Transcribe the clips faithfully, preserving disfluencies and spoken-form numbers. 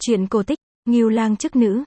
Truyện cổ tích, Ngưu Lang chức nữ.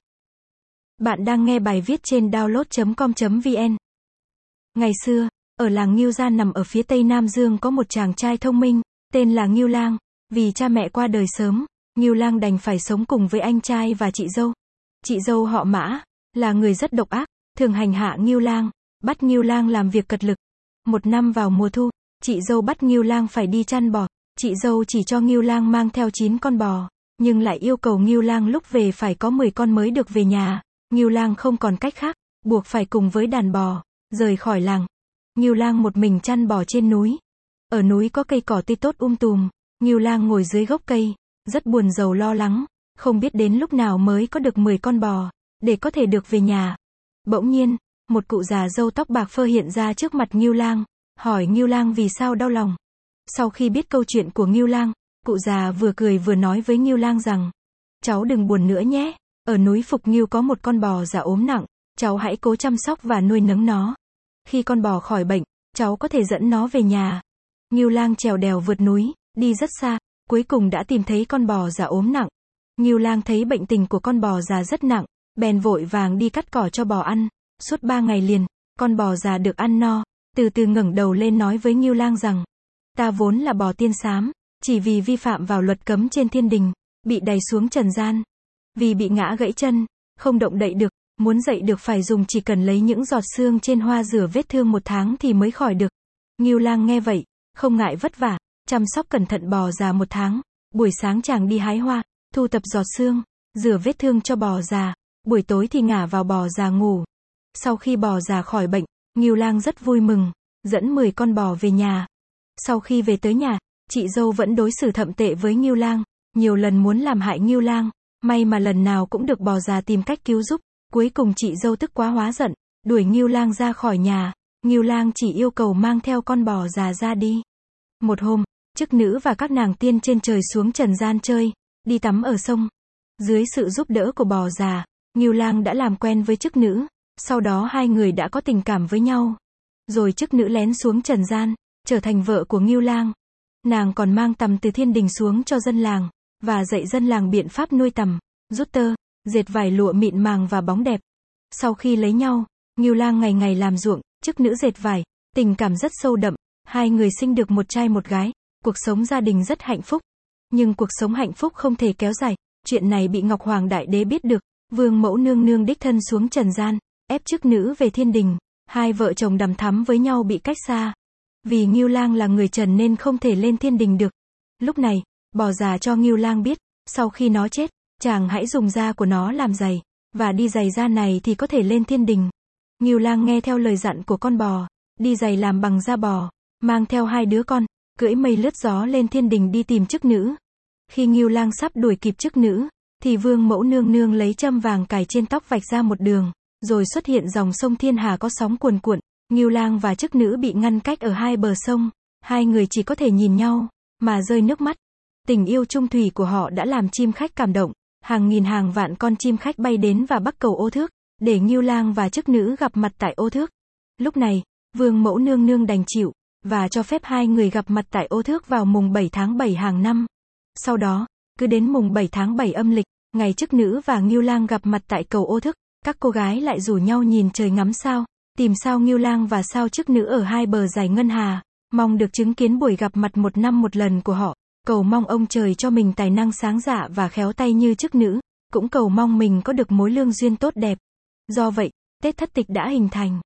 Bạn đang nghe bài viết trên download chấm com chấm vn. Ngày xưa, ở làng Ngưu Gia nằm ở phía tây Nam Dương có một chàng trai thông minh, tên là Ngưu Lang. Vì cha mẹ qua đời sớm, Ngưu Lang đành phải sống cùng với anh trai và chị dâu. Chị dâu họ Mã, là người rất độc ác, thường hành hạ Ngưu Lang, bắt Ngưu Lang làm việc cật lực. Một năm vào mùa thu, chị dâu bắt Ngưu Lang phải đi chăn bò. Chị dâu chỉ cho Ngưu Lang mang theo chín con bò, nhưng lại yêu cầu Ngưu Lang lúc về phải có mười con mới được về nhà. Ngưu Lang không còn cách khác, buộc phải cùng với đàn bò, rời khỏi làng. Ngưu Lang một mình chăn bò trên núi. Ở núi có cây cỏ tươi tốt um tùm, Ngưu Lang ngồi dưới gốc cây, rất buồn rầu lo lắng, không biết đến lúc nào mới có được mười con bò, để có thể được về nhà. Bỗng nhiên, một cụ già râu tóc bạc phơ hiện ra trước mặt Ngưu Lang, hỏi Ngưu Lang vì sao đau lòng. Sau khi biết câu chuyện của Ngưu Lang, cụ già vừa cười vừa nói với Ngưu Lang rằng, cháu đừng buồn nữa nhé, ở núi Phục Ngưu có một con bò già ốm nặng, cháu hãy cố chăm sóc và nuôi nấng nó. Khi con bò khỏi bệnh, cháu có thể dẫn nó về nhà. Ngưu Lang trèo đèo vượt núi, đi rất xa, cuối cùng đã tìm thấy con bò già ốm nặng. Ngưu Lang thấy bệnh tình của con bò già rất nặng, bèn vội vàng đi cắt cỏ cho bò ăn. Suốt ba ngày liền, con bò già được ăn no, từ từ ngẩng đầu lên nói với Ngưu Lang rằng, ta vốn là bò tiên xám, chỉ vì vi phạm vào luật cấm trên thiên đình, bị đày xuống trần gian. Vì bị ngã gãy chân, không động đậy được, muốn dậy được phải dùng chỉ cần lấy những giọt xương trên hoa rửa vết thương một tháng thì mới khỏi được. Ngưu Lang nghe vậy, không ngại vất vả, chăm sóc cẩn thận bò già một tháng. Buổi sáng chàng đi hái hoa, thu thập giọt xương, rửa vết thương cho bò già, buổi tối thì ngả vào bò già ngủ. Sau khi bò già khỏi bệnh, Ngưu Lang rất vui mừng, dẫn mười con bò về nhà. Sau khi về tới nhà, chị dâu vẫn đối xử thậm tệ với Ngưu Lang, nhiều lần muốn làm hại Ngưu Lang, may mà lần nào cũng được bò già tìm cách cứu giúp. Cuối cùng chị dâu tức quá hóa giận, đuổi Ngưu Lang ra khỏi nhà. Ngưu Lang chỉ yêu cầu mang theo con bò già ra đi. Một hôm, chức nữ và các nàng tiên trên trời xuống trần gian chơi, đi tắm ở sông. Dưới sự giúp đỡ của bò già, Ngưu Lang đã làm quen với chức nữ, sau đó hai người đã có tình cảm với nhau. Rồi chức nữ lén xuống trần gian, trở thành vợ của Ngưu Lang. Nàng còn mang tằm từ thiên đình xuống cho dân làng, và dạy dân làng biện pháp nuôi tằm, rút tơ, dệt vải lụa mịn màng và bóng đẹp. Sau khi lấy nhau, Ngưu Lang ngày ngày làm ruộng, chức nữ dệt vải, tình cảm rất sâu đậm, hai người sinh được một trai một gái, cuộc sống gia đình rất hạnh phúc. Nhưng cuộc sống hạnh phúc không thể kéo dài, chuyện này bị Ngọc Hoàng Đại Đế biết được, Vương Mẫu Nương Nương đích thân xuống trần gian, ép chức nữ về thiên đình, hai vợ chồng đằm thắm với nhau bị cách xa. Vì Ngưu Lang là người trần nên không thể lên thiên đình được. Lúc này, bò già cho Ngưu Lang biết, sau khi nó chết, chàng hãy dùng da của nó làm giày, và đi giày da này thì có thể lên thiên đình. Ngưu Lang nghe theo lời dặn của con bò, đi giày làm bằng da bò, mang theo hai đứa con, cưỡi mây lướt gió lên thiên đình đi tìm chức nữ. Khi Ngưu Lang sắp đuổi kịp chức nữ, thì Vương Mẫu Nương Nương lấy châm vàng cài trên tóc vạch ra một đường, rồi xuất hiện dòng sông Thiên Hà có sóng cuồn cuộn. Ngưu Lang và chức nữ bị ngăn cách ở hai bờ sông, hai người chỉ có thể nhìn nhau, mà rơi nước mắt. Tình yêu trung thủy của họ đã làm chim khách cảm động, hàng nghìn hàng vạn con chim khách bay đến và bắc cầu Ô Thước, để Ngưu Lang và chức nữ gặp mặt tại Ô Thước. Lúc này, Vương Mẫu Nương Nương đành chịu, và cho phép hai người gặp mặt tại Ô Thước vào mùng bảy tháng bảy hàng năm. Sau đó, cứ đến mùng bảy tháng bảy âm lịch, ngày chức nữ và Ngưu Lang gặp mặt tại cầu Ô Thước, các cô gái lại rủ nhau nhìn trời ngắm sao, tìm sao Ngưu Lang và sao chức nữ ở hai bờ dải ngân hà, mong được chứng kiến buổi gặp mặt một năm một lần của họ, cầu mong ông trời cho mình tài năng sáng dạ và khéo tay như chức nữ, cũng cầu mong mình có được mối lương duyên tốt đẹp. Do vậy, Tết Thất Tịch đã hình thành.